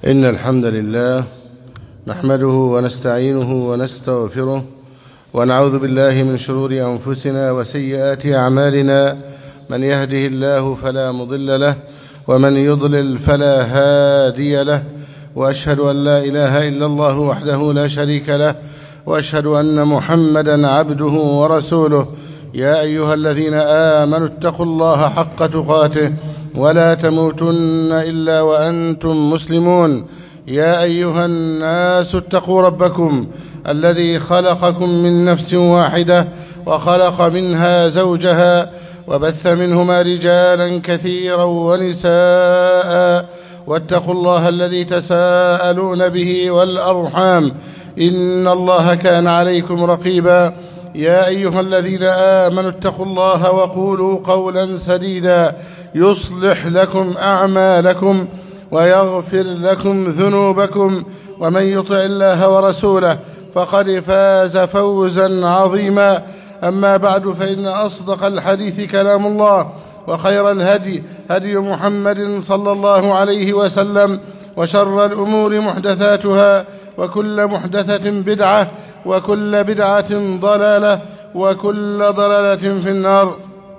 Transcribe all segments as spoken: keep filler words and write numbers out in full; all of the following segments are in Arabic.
إن الحمد لله نحمده ونستعينه ونستغفره ونعوذ بالله من شرور أنفسنا وسيئات أعمالنا. من يهده الله فلا مضل له ومن يضلل فلا هادي له، وأشهد أن لا إله إلا الله وحده لا شريك له، وأشهد أن محمدا عبده ورسوله. يا أيها الذين آمنوا اتقوا الله حق تقاته ولا تموتن إلا وأنتم مسلمون. يا أيها الناس اتقوا ربكم الذي خلقكم من نفس واحدة وخلق منها زوجها وبث منهما رجالا كثيرا ونساء، واتقوا الله الذي تساءلون به والأرحام إن الله كان عليكم رقيبا. يا أيها الذين آمنوا اتقوا الله وقولوا قولا سديدا يصلح لكم أعمالكم ويغفر لكم ذنوبكم، ومن يطع الله ورسوله فقد فاز فوزا عظيما. أما بعد، فإن أصدق الحديث كلام الله، وخير الهدي هدي محمد صلى الله عليه وسلم، وشر الأمور محدثاتها، وكل محدثة بدعة، وكل بدعة ضلالة، وكل ضلالة في النار.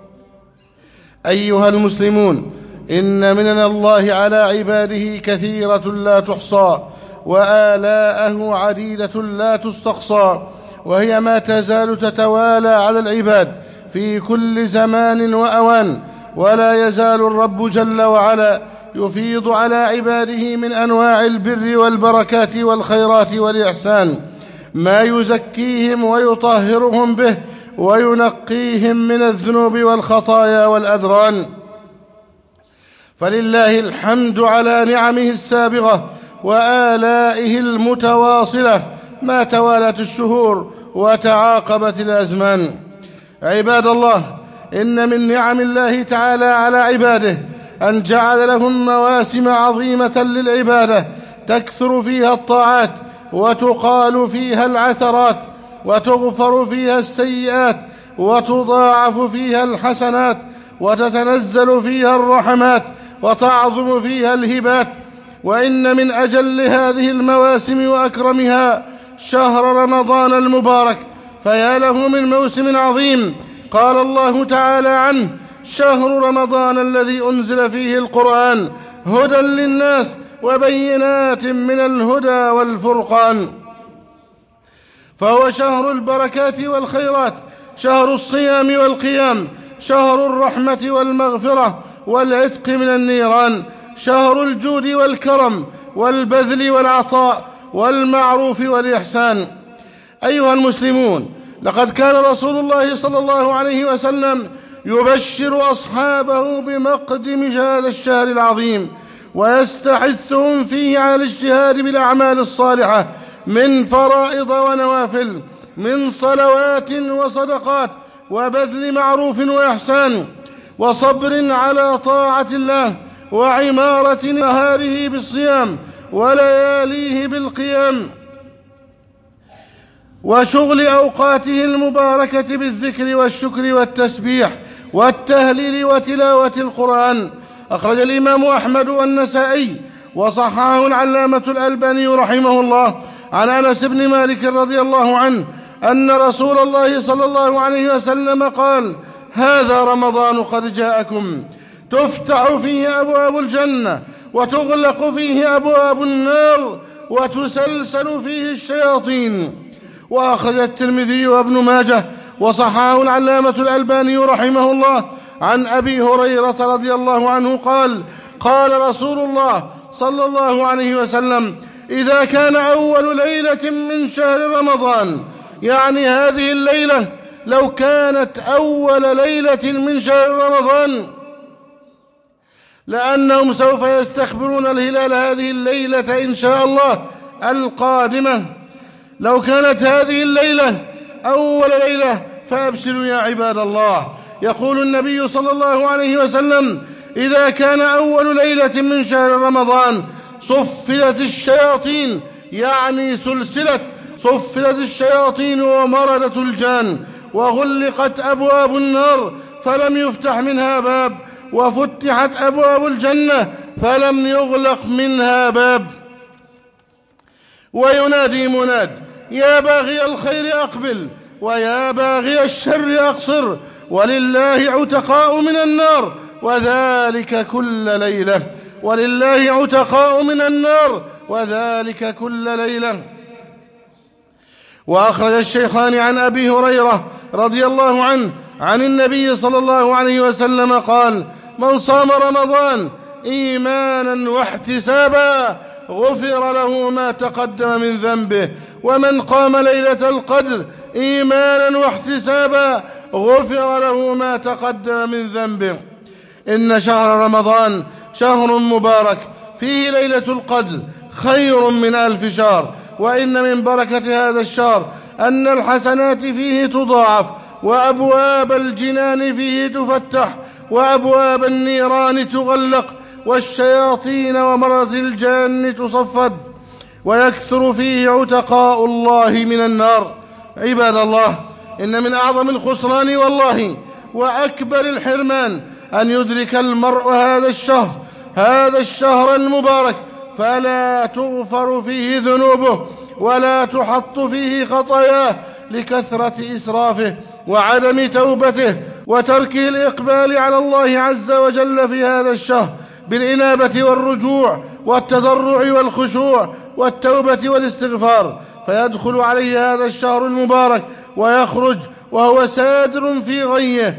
أيها المسلمون، إن منن الله على عباده كثيرة لا تحصى، وآلاءه عديدة لا تستقصى، وهي ما تزال تتوالى على العباد في كل زمان وأوان. ولا يزال الرب جل وعلا يفيض على عباده من أنواع البر والبركات والخيرات والإحسان ما يزكيهم ويطهرهم به وينقيهم من الذنوب والخطايا والأدران. فلله الحمد على نعمه السابغة وآلائه المتواصلة ما توالت الشهور وتعاقبت الأزمان. عباد الله، إن من نعم الله تعالى على عباده أن جعل لهم مواسم عظيمة للعبادة تكثر فيها الطاعات، وتقال فيها العثرات، وتغفر فيها السيئات، وتضاعف فيها الحسنات، وتتنزل فيها الرحمات، وتعظم فيها الهبات. وإن من أجل هذه المواسم وأكرمها شهر رمضان المبارك، فيا له من موسم عظيم. قال الله تعالى عنه: شهر رمضان الذي أنزل فيه القرآن هدى للناس وبينات من الهدى والفرقان. فهو شهر البركات والخيرات، شهر الصيام والقيام، شهر الرحمة والمغفرة والعتق من النيران، شهر الجود والكرم والبذل والعطاء والمعروف والإحسان. أيها المسلمون، لقد كان رسول الله صلى الله عليه وسلم يبشر أصحابه بمقدم هذا الشهر العظيم، ويستحثهم فيه على الاجتهاد بالأعمال الصالحة من فرائض ونوافل، من صلوات وصدقات، وبذل معروف وإحسان، وصبر على طاعة الله، وعمارة نهاره بالصيام ولياليه بالقيام، وشغل أوقاته المباركة بالذكر والشكر والتسبيح والتهليل وتلاوة القرآن. أخرج الإمام أحمد والنسائي وصححه العلامة الألباني رحمه الله عن أنس بن مالك رضي الله عنه أن رسول الله صلى الله عليه وسلم قال: هذا رمضان قد جاءكم، تفتح فيه أبواب الجنة، وتغلق فيه أبواب النار، وتسلسل فيه الشياطين. وأخرج الترمذي وابن ماجه وصححه العلامة الألباني رحمه الله عن أبي هريرة رضي الله عنه قال: قال رسول الله صلى الله عليه وسلم: إذا كان أول ليلة من شهر رمضان، يعني هذه الليلة لو كانت أول ليلة من شهر رمضان، لأنهم سوف يستخبرون الهلال هذه الليلة إن شاء الله القادمة. لو كانت هذه الليلة أول ليلة فأبشروا يا عباد الله. يقول النبي صلى الله عليه وسلم: إذا كان أول ليلة من شهر رمضان صفلت الشياطين، يعني سلسلة، صفلت الشياطين ومردت الجان، وغلقت أبواب النار فلم يفتح منها باب، وفتحت أبواب الجنة فلم يغلق منها باب. وينادي مناد: يا باغي الخير أقبل ويا باغي الشر أقصر، ولله عتقاء من النار وذلك كل ليلة، ولله عتقاء من النار وذلك كل ليلة. وأخرج الشيخان عن أبي هريرة رضي الله عنه عن النبي صلى الله عليه وسلم قال: من صام رمضان إيمانا واحتسابا غفر له ما تقدم من ذنبه، ومن قام ليلة القدر إيمانا واحتسابا غفر له ما تقدم من ذنبه. إن شهر رمضان شهر مبارك فيه ليلة القدر خير من ألف شهر، وإن من بركة هذا الشهر أن الحسنات فيه تضاعف، وأبواب الجنان فيه تفتح، وأبواب النيران تغلق، والشياطين ومرض الجان تصفد، ويكثر فيه عتقاء الله من النار. عباد الله، إن من أعظم الخسران والله وأكبر الحرمان أن يدرك المرء هذا الشهر هذا الشهر المبارك فلا تغفر فيه ذنوبه ولا تحط فيه خطاياه لكثرة إسرافه وعدم توبته وتركه الإقبال على الله عز وجل في هذا الشهر بالإنابة والرجوع والتضرع والخشوع والتوبة والاستغفار، فيدخل عليه هذا الشهر المبارك ويخرج وهو سادر في غيه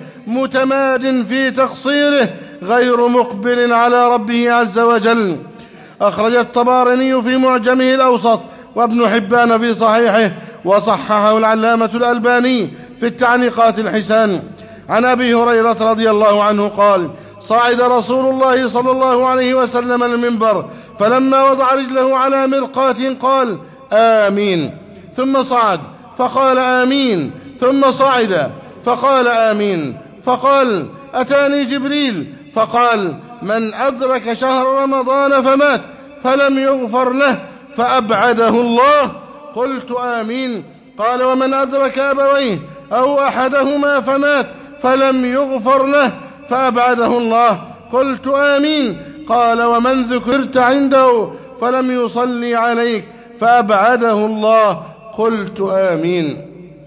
متماد في تقصيره غير مقبل على ربه عز وجل. أخرج الطبراني في معجمه الأوسط وابن حبان في صحيحه، وصححه العلامة الألباني في التعليقات الحسان، عن أبي هريرة رضي الله عنه قال: صعد رسول الله صلى الله عليه وسلم المنبر، فلما وضع رجله على مرقاة قال: آمين، ثم صعد فقال: آمين، ثم صعد فقال: آمين، فقال: أتاني جبريل فقال: من أدرك شهر رمضان فمات فلم يغفر له فأبعده الله. قلت: آمين. قال: ومن أدرك أبويه أو أحدهما فمات فلم يغفر له فأبعده الله. قلت: آمين. قال: ومن ذكرت عنده فلم يصلي عليك فأبعده الله. قلت: آمين.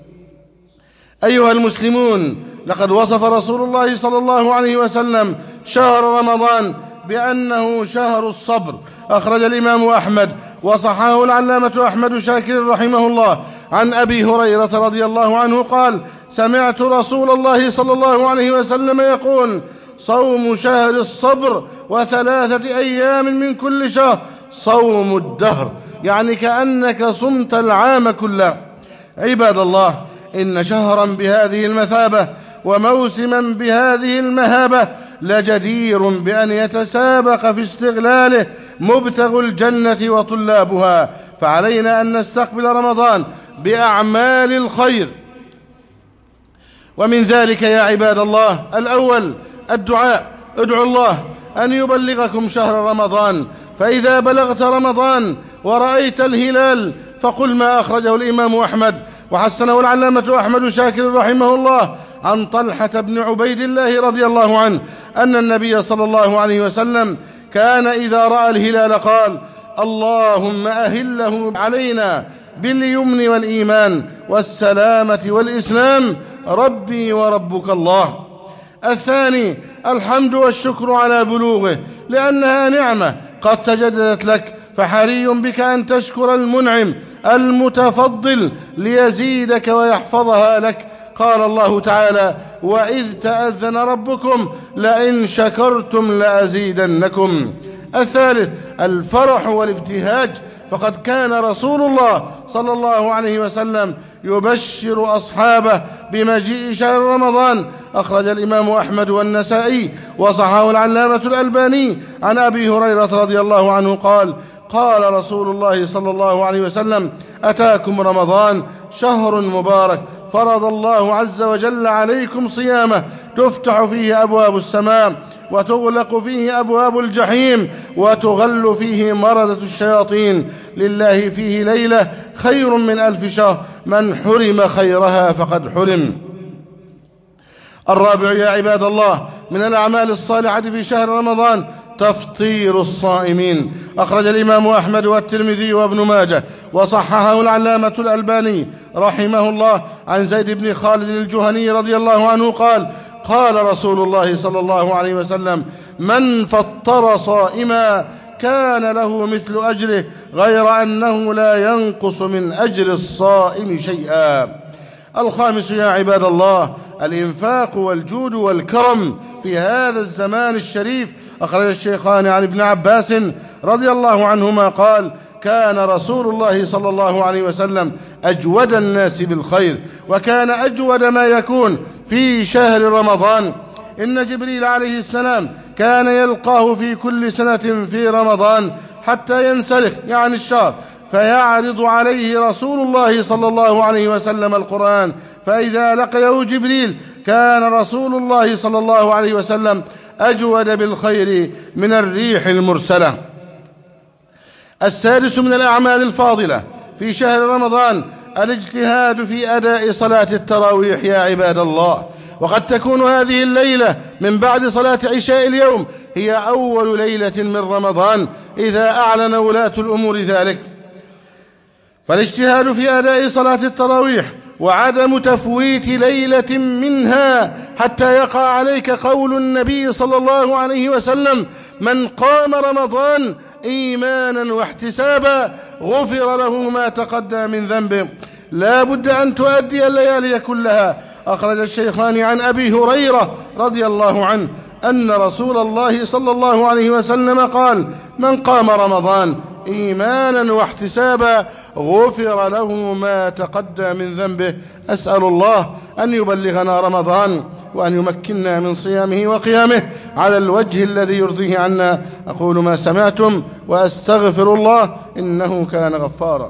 أيها المسلمون، لقد وصف رسول الله صلى الله عليه وسلم شهر رمضان بأنه شهر الصبر. أخرج الإمام أحمد وصححه العلامة أحمد شاكر رحمه الله عن أبي هريرة رضي الله عنه قال: سمعت رسول الله صلى الله عليه وسلم يقول: صوم شهر الصبر وثلاثة أيام من كل شهر صوم الدهر، يعني كأنك صمت العام كله. عباد الله، إن شهرا بهذه المثابة وموسما بهذه المهابة لجدير بأن يتسابق في استغلاله مبتغو الجنة وطلابها، فعلينا أن نستقبل رمضان بأعمال الخير. ومن ذلك يا عباد الله: الأول الدعاء. ادعوا الله أن يبلغكم شهر رمضان، فإذا بلغت رمضان ورأيت الهلال فقل ما أخرجه الإمام أحمد وحسنه العلامة أحمد شاكر رحمه الله عن طلحة بن عبيد الله رضي الله عنه أن النبي صلى الله عليه وسلم كان إذا رأى الهلال قال: اللهم أهله علينا باليمن والإيمان والسلامة والإسلام، ربي وربك الله. الثاني الحمد والشكر على بلوغه، لأنها نعمة قد تجددت لك، فحري بك أن تشكر المنعم المتفضل ليزيدك ويحفظها لك. قال الله تعالى: وإذ تأذن ربكم لئن شكرتم لأزيدنكم. الثالث الفرح والابتهاج، فقد كان رسول الله صلى الله عليه وسلم يبشر أصحابه بمجيء شهر رمضان. أخرج الإمام أحمد والنسائي وصححه العلامة الألباني عن أبي هريرة رضي الله عنه قال: قال رسول الله صلى الله عليه وسلم: أتاكم رمضان شهر مبارك فرض الله عز وجل عليكم صيامه، تفتح فيه أبواب السماء وتغلق فيه أبواب الجحيم وتغل فيه مردة الشياطين، لله فيه ليلة خير من ألف شهر، من حرم خيرها فقد حرم. الرابع يا عباد الله من الأعمال الصالحة في شهر رمضان تفطير الصائمين. أخرج الإمام أحمد والترمذي وابن ماجه وصححه العلامة الألباني رحمه الله عن زيد بن خالد الجهني رضي الله عنه قال: قال رسول الله صلى الله عليه وسلم: من فطر صائما كان له مثل أجره غير أنه لا ينقص من أجر الصائم شيئا. الخامس يا عباد الله الإنفاق والجود والكرم في هذا الزمان الشريف. أخرج الشيخان عن ابن عباس رضي الله عنهما قال: كان رسول الله صلى الله عليه وسلم أجود الناس بالخير، وكان أجود ما يكون في شهر رمضان. إن جبريل عليه السلام كان يلقاه في كل سنة في رمضان حتى ينسلخ يعني الشهر، فيعرض عليه رسول الله صلى الله عليه وسلم القرآن، فإذا لقيه جبريل كان رسول الله صلى الله عليه وسلم أجود بالخير من الريح المرسلة. السادس من الأعمال الفاضلة في شهر رمضان الاجتهاد في أداء صلاة التراويح يا عباد الله. وقد تكون هذه الليلة من بعد صلاة عشاء اليوم هي أول ليلة من رمضان إذا أعلن ولاة الأمور ذلك، فالاجتهاد في أداء صلاة التراويح وعدم تفويت ليلة منها حتى يقع عليك قول النبي صلى الله عليه وسلم: من قام رمضان إيمانا واحتسابا غفر له ما تقدم من ذنبه. لا بد أن تؤدي الليالي كلها. أخرج الشيخان عن أبي هريرة رضي الله عنه أن رسول الله صلى الله عليه وسلم قال: من قام رمضان إيمانا واحتسابا غفر له ما تقدم من ذنبه. أسأل الله أن يبلغنا رمضان وأن يمكننا من صيامه وقيامه على الوجه الذي يرضيه عنا. أقول ما سمعتم وأستغفر الله إنه كان غفارا.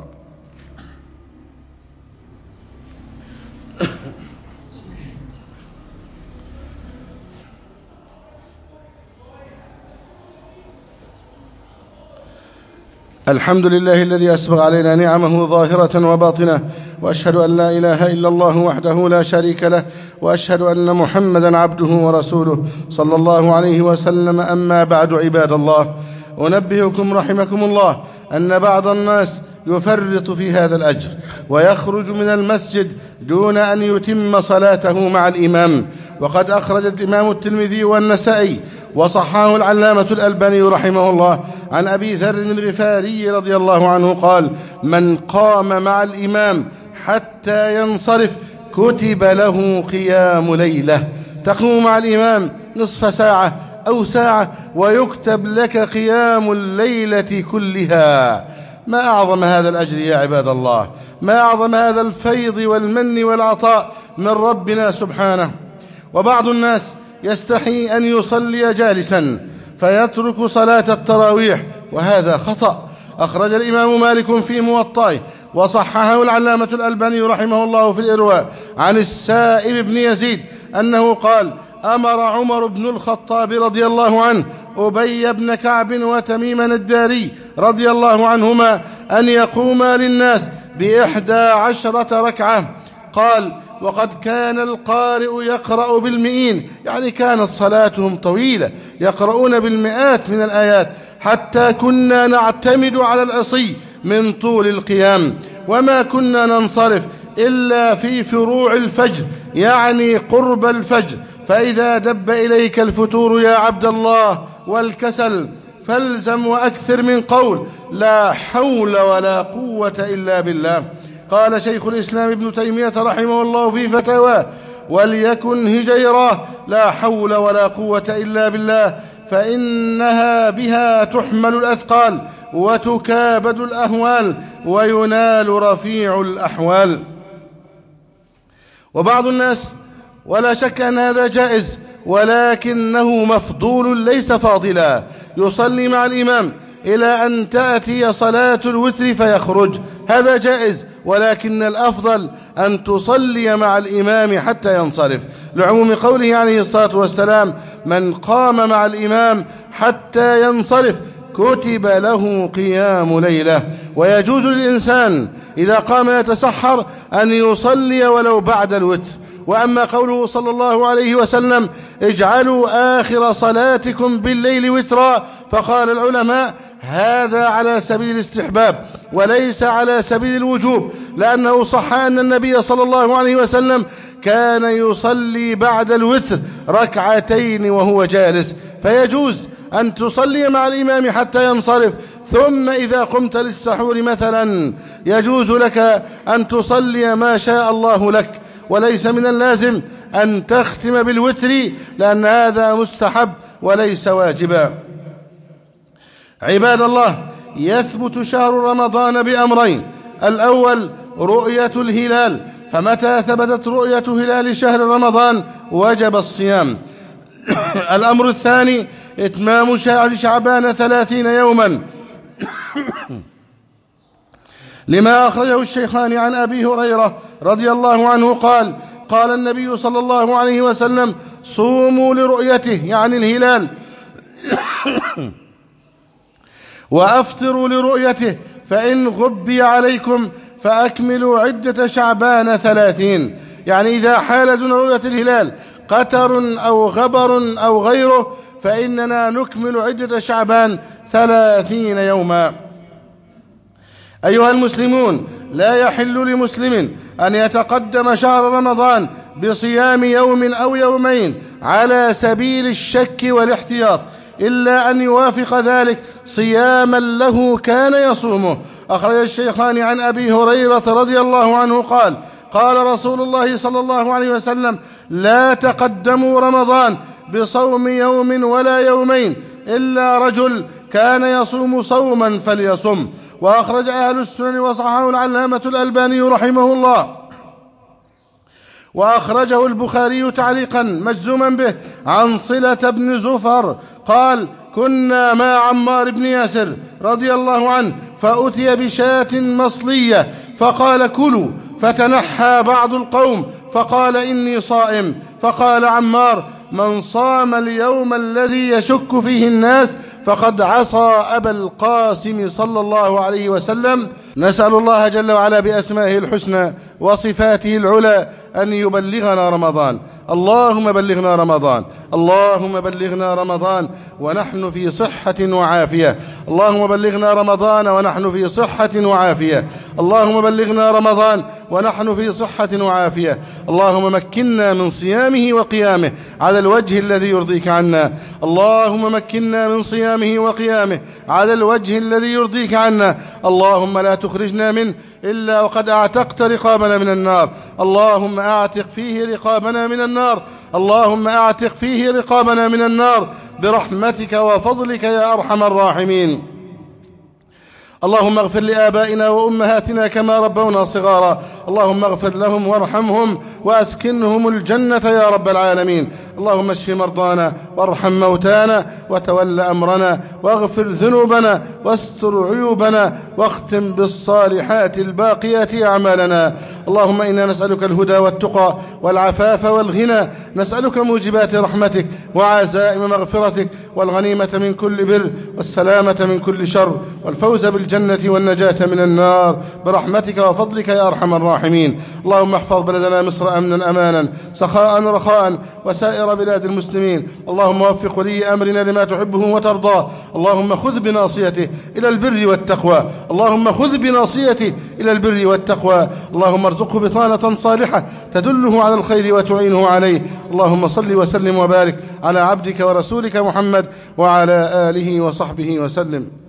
الحمد لله الذي أسبغ علينا نعمه ظاهرة وباطنة، وأشهد أن لا إله إلا الله وحده لا شريك له، وأشهد أن محمدا عبده ورسوله صلى الله عليه وسلم. أما بعد عباد الله، أنبهكم رحمكم الله أن بعض الناس يفرط في هذا الأجر ويخرج من المسجد دون أن يتم صلاته مع الإمام. وقد أخرج الإمام الترمذي والنسائي وصححه العلامة الألباني رحمه الله عن أبي ذر الغفاري رضي الله عنه قال: من قام مع الإمام حتى ينصرف كتب له قيام ليلة. تقوم مع الإمام نصف ساعة أو ساعة ويكتب لك قيام الليلة كلها. ما أعظم هذا الأجر يا عباد الله، ما أعظم هذا الفيض والمن والعطاء من ربنا سبحانه. وبعض الناس يستحي أن يصلي جالسا فيترك صلاة التراويح، وهذا خطأ. أخرج الإمام مالك في موطئه وصححه العلامة الألباني رحمه الله في الإرواء عن السائب بن يزيد أنه قال: أمر عمر بن الخطاب رضي الله عنه أبي بن كعب وتميما الداري رضي الله عنهما أن يقوما للناس بإحدى عشرة ركعة. قال: وقد كان القارئ يقرأ بالمئين، يعني كانت صلاتهم طويلة، يقرؤون بالمئات من الآيات، حتى كنا نعتمد على العصي من طول القيام، وما كنا ننصرف إلا في فروع الفجر، يعني قرب الفجر، فإذا دب إليك الفتور يا عبد الله والكسل فالزم وأكثر من قول لا حول ولا قوة إلا بالله. قال شيخ الإسلام ابن تيمية رحمه الله في فتاواه: وليكن هجيراه لا حول ولا قوة إلا بالله، فإنها بها تحمل الأثقال وتكابد الأهوال وينال رفيع الأحوال. وبعض الناس، ولا شك أن هذا جائز، ولكنه مفضول ليس فاضلا، يصلي مع الإمام إلى أن تأتي صلاة الوتر فيخرج، هذا جائز، ولكن الأفضل أن تصلي مع الإمام حتى ينصرف، لعموم قوله عليه الصلاة والسلام: من قام مع الإمام حتى ينصرف كتب له قيام ليلة. ويجوز للإنسان إذا قام يتسحر أن يصلي ولو بعد الوتر، وأما قوله صلى الله عليه وسلم اجعلوا آخر صلاتكم بالليل وترا، فقال العلماء هذا على سبيل الاستحباب وليس على سبيل الوجوب، لأنه صح أن النبي صلى الله عليه وسلم كان يصلي بعد الوتر ركعتين وهو جالس، فيجوز أن تصلي مع الإمام حتى ينصرف، ثم إذا قمت للسحور مثلا يجوز لك أن تصلي ما شاء الله لك، وليس من اللازم أن تختم بالوتر لأن هذا مستحب وليس واجبا. عباد الله، يثبت شهر رمضان بأمرين: الأول رؤية الهلال، فمتى ثبتت رؤية هلال شهر رمضان وجب الصيام. الأمر الثاني إتمام شهر شعبان ثلاثين يوما، لما أخرجه الشيخان عن أبي هريرة رضي الله عنه قال: قال النبي صلى الله عليه وسلم: صوموا لرؤيته، يعني الهلال، وأفطروا لرؤيته، فإن غبي عليكم فأكملوا عدة شعبان ثلاثين. يعني إذا حال دون رؤية الهلال قتر أو غبر أو غيره فإننا نكمل عدة شعبان ثلاثين يوما. أيها المسلمون، لا يحل لمسلم أن يتقدم شهر رمضان بصيام يوم أو يومين على سبيل الشك والاحتياط، إلا أن يوافق ذلك صياما له كان يصومه. أخرج الشيخان عن أبي هريرة رضي الله عنه قال: قال رسول الله صلى الله عليه وسلم: لا تقدموا رمضان بصوم يوم ولا يومين إلا رجل كان يصوم صوما فليصم. وأخرج أهل السنن وصححه العلامة الألباني رحمه الله، وأخرجه البخاري تعليقا مجزوما به عن صلة بن زفر قال: كنا مع عمار بن ياسر رضي الله عنه فأتي بشاة مصلية فقال: كلوا، فتنحى بعض القوم فقال: إني صائم. فقال عمار: من صام اليوم الذي يشك فيه الناس فقد عصى أبا القاسم صلى الله عليه وسلم. نسأل الله جل وعلا بأسمائه الحسنى وصفاته العلى أن يبلغنا رمضان. اللهم بلغنا رمضان، اللهم بلغنا رمضان ونحن في صحة وعافية، اللهم بلغنا رمضان ونحن في صحة وعافية، اللهم بلغنا رمضان ونحن في صحة وعافية. اللهم مكنا من صيامه وقيامه على الوجه الذي يرضيك عنا، اللهم مكنا من صيامه وقيامه على الوجه الذي يرضيك عنا. اللهم لا تخرجنا منه إلا وقد أعتقت رقابنا من النار، اللهم أعتق فيه رقابنا من النار، اللهم أعتق فيه رقابنا من النار برحمتك وفضلك يا أرحم الراحمين. اللهم اغفر لآبائنا وأمهاتنا كما ربونا صغارا، اللهم اغفر لهم وارحمهم وأسكنهم الجنة يا رب العالمين. اللهم اشف مرضانا وارحم موتانا وتول أمرنا واغفر ذنوبنا واستر عيوبنا واختم بالصالحات الباقيات أعمالنا. اللهم إنا نسألك الهدى والتقى والعفاف والغنى، نسألك موجبات رحمتك وعزائم مغفرتك والغنيمة من كل بر والسلامة من كل شر والفوز بالجنة والنجاة من النار برحمتك وفضلك يا أرحم الراحمين. اللهم احفظ بلدنا مصر أمنا أمانا سخاء رخاء وسائر بلاد المسلمين. اللهم وفق ولي أمرنا لما تحبه وترضاه. اللهم خذ بناصيته إلى البر والتقوى، اللهم خذ بناصيته إلى البر والتقوى. اللهم ارزقه بطانة صالحة تدله على الخير وتعينه عليه. اللهم صل وسلم وبارك على عبدك ورسولك محمد وعلى آله وصحبه وسلم.